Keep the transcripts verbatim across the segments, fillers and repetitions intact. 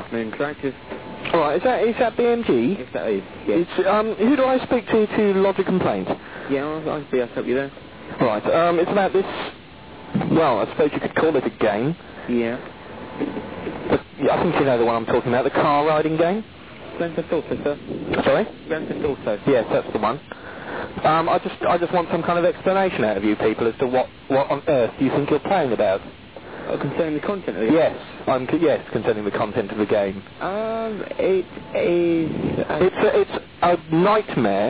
afternoon, Tractors. Alright, is that, is that B M G? Yes, that is. Yes. It's, um, who do I speak to to lodge a complaint? Yeah, I'll, I'll be able to help you there. Right, um, it's about this, well, I suppose you could call it a game. Yeah. But I think you know the one I'm talking about, the car riding game. Grand Theft Auto, sir. Sorry? Grand Theft Auto. Yes, that's the one. Um, I just, I just want some kind of explanation out of you people as to what, what on earth you think you're playing about. Oh, concerning the content of it? Yes, I'm, c- yes, concerning the content of the game. Um, it is... Uh, It's a, it's a nightmare.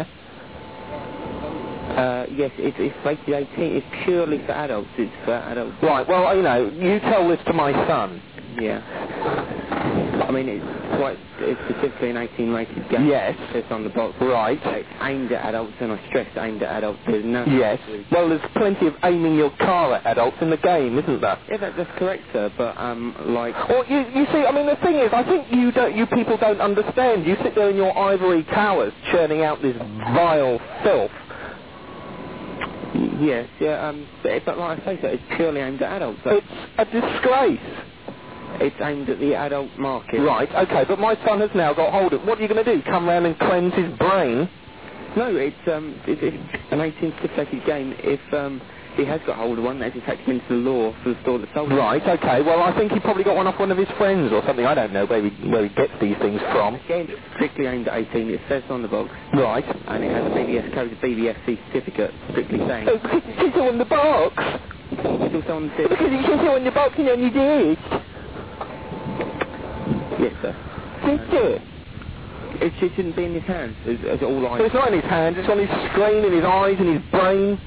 Uh, yes, it's, it's rated eighteen. It's purely for adults. It's for adults. Right, well, you know, you tell this to my son. Yeah. I mean, it's quite... It's specifically an eighteen rated game. Yes. It's on the box. Right. It's aimed at adults, and I stress aimed at adults. There's no... Yes. Well, there's plenty of aiming your car at adults in the game, isn't there? Yeah, that, that's correct, sir, but, um, like... Well, you, you see, I mean, the thing is, I think you don't, you people don't understand. You sit there in your ivory towers churning out this vile filth. Yes, yeah, um, but, but like I say, sir, it's purely aimed at adults. So It's a disgrace. it's aimed at the adult market. Right, okay, but my son has now got hold of... What are you going to do, come round and cleanse his brain? No, it's, um, it's, it's an eighteen stipulated game. If, um, he has got hold of one, they just take him into the law for the store that sold it. Right, okay, well, I think he probably got one off one of his friends or something. I don't know where he, where he gets these things from. Again, it's strictly aimed at eighteen. It says on the box. Right. And it has a B B S code, a B B S C certificate, strictly saying. Oh, because it says on the box. It's also on the disc. Because it says on the box and on your disc. Yes, sir. Did it? It, it shouldn't be in his hands, as, as all I... So it's not in his hands, it's on his screen, in his eyes, in his brain.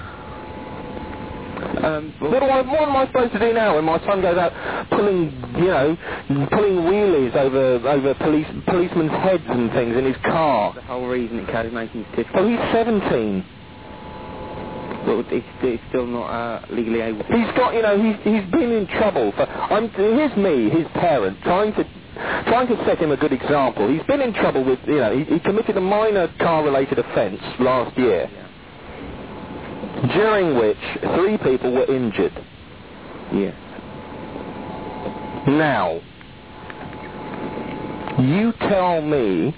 Um, well, What, do I, what am I supposed to do now when my son goes out pulling, you know, pulling wheelies over over police policemen's heads and things in his car? the whole reason it carries making certificate. Oh, he's seventeen. Well, it's, it's still not uh, legally able to... He's got, you know, he's he's been in trouble for. I'm here's me, his parent, trying to trying to set him a good example. He's been in trouble with, you know, he, he committed a minor car-related offence last year, Yeah. during which three people were injured. Yes. Now, you tell me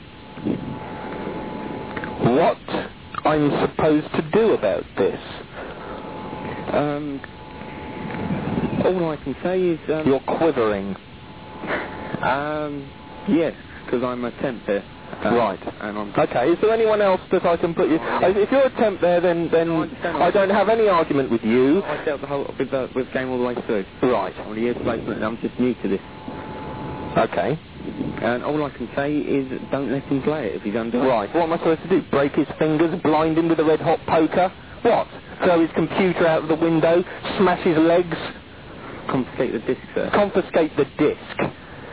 what I'm supposed to do about this. Um, all I can say is... Um, You're quivering. Um, yes, because I'm a temp there. Um, Right. And I'm... Okay, is there anyone else that I can put you... Uh, If you're a temp there, then, then No, I understand. I don't have any argument with you. I dealt the whole, with, uh, with the game all the way through. Right. On a year's placement, and I'm just new to this. Okay. And all I can say is don't let him play it if he's under... Right. What am I supposed to do? Break his fingers, blind him with a red-hot poker? What? Throw his computer out of the window? Smash his legs? Confiscate the disc, sir. Confiscate the disc?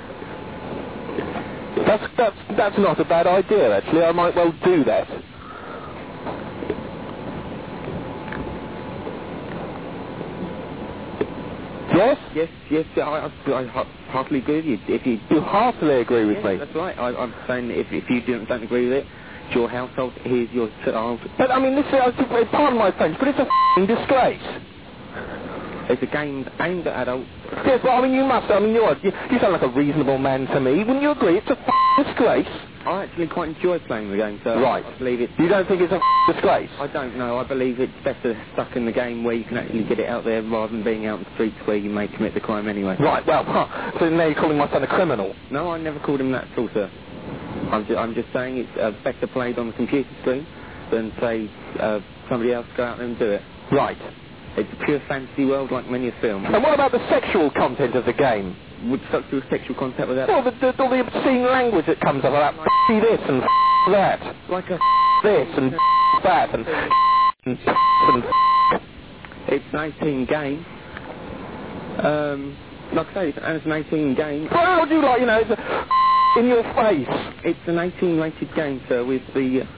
That's, that's, that's not a bad idea, actually. I might well do that. Yes? Yes, yes, I, I, I ha- heartily agree with you. If you... You heartily agree with Yes, me. that's right. I, I'm saying if, if you don't, don't agree with it, it's your household, here's your child. But, I mean, this is, uh, pardon my French, but it's a f***ing disgrace. It's a game aimed at adults. Yes, well, I mean, you must, I mean, you're, you, you sound like a reasonable man to me. Wouldn't you agree it's a f***ing disgrace? I actually quite enjoy playing the game, so Right. I believe it's... You don't think it's a f***ing disgrace? I don't know. I believe it's better stuck in the game where you can actually get it out there rather than being out in the streets where you may commit the crime anyway. Right, well, huh, so now you're calling my son a criminal. No, I never called him that at all, sir. I'm, ju- I'm just saying it's uh, better played on the computer screen than, say, uh, somebody else go out there and do it. Right. It's a pure fantasy world like many a film. And what about the sexual content of the game? Would such do sexual contact with that? Well, the, the, all the obscene language that comes up about f*** this and f*** that, Like a... this and f*** that and f*** and f*** and f***. It's an eighteen game. Um, like I say, it's, and it's an eighteen game. Well, how would you like, you know, it's a in your face? It's an eighteen rated game, sir, with the... Uh,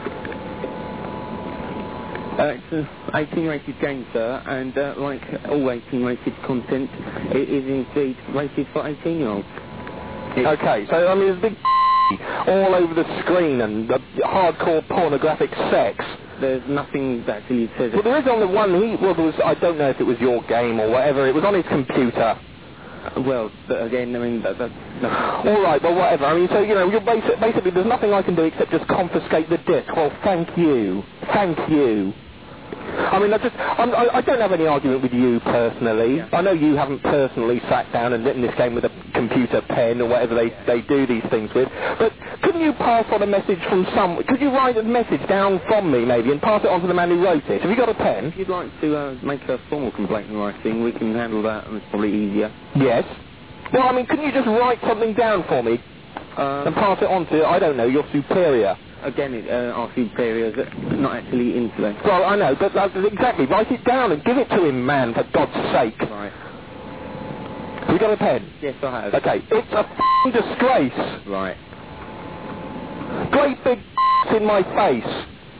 Uh, it's an eighteen rated game, sir, and uh, like all eighteen rated content, it is indeed rated for eighteen year olds. Okay, so I mean there's big all over the screen and uh, hardcore pornographic sex. There's nothing that actually says Well, it. there is on the one he, well there was, I don't know if it was your game or whatever, it was on his computer. Well, but again, I mean, that, that's... that's All right, well, whatever. I mean, so, you know, you're basi- basically, there's nothing I can do except just confiscate the disc. Well, thank you. Thank you. I mean, I just, I'm, I, I don't have any argument with you personally. Yeah. I know you haven't personally sat down and written this game with a computer pen or whatever they, they do these things with. But couldn't you pass on a message from some... Could you write a message down from me, maybe, and pass it on to the man who wrote it? Have you got a pen? If you'd like to uh, make a formal complaint in writing, we can handle that, and it's probably easier. Yes. Well, I mean, couldn't you just write something down for me Um, and pass it on to, I don't know, your superior? Again, it, uh, our superiors are not actually into that. Well, I know, but uh, exactly, write it down and give it to him, man, for God's sake. Right. Have you got a pen? Yes, I have. Okay, it's a f***ing disgrace. Right. Great big in my face.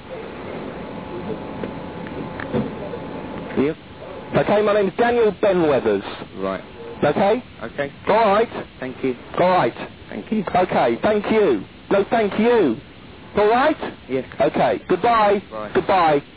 Yep. Okay, my name's Daniel Benweathers. Right. Okay? Okay. All right. Thank you. All right. Thank you. Okay, thank you. No, thank you. All right? Yes. Okay, goodbye. Bye. Goodbye.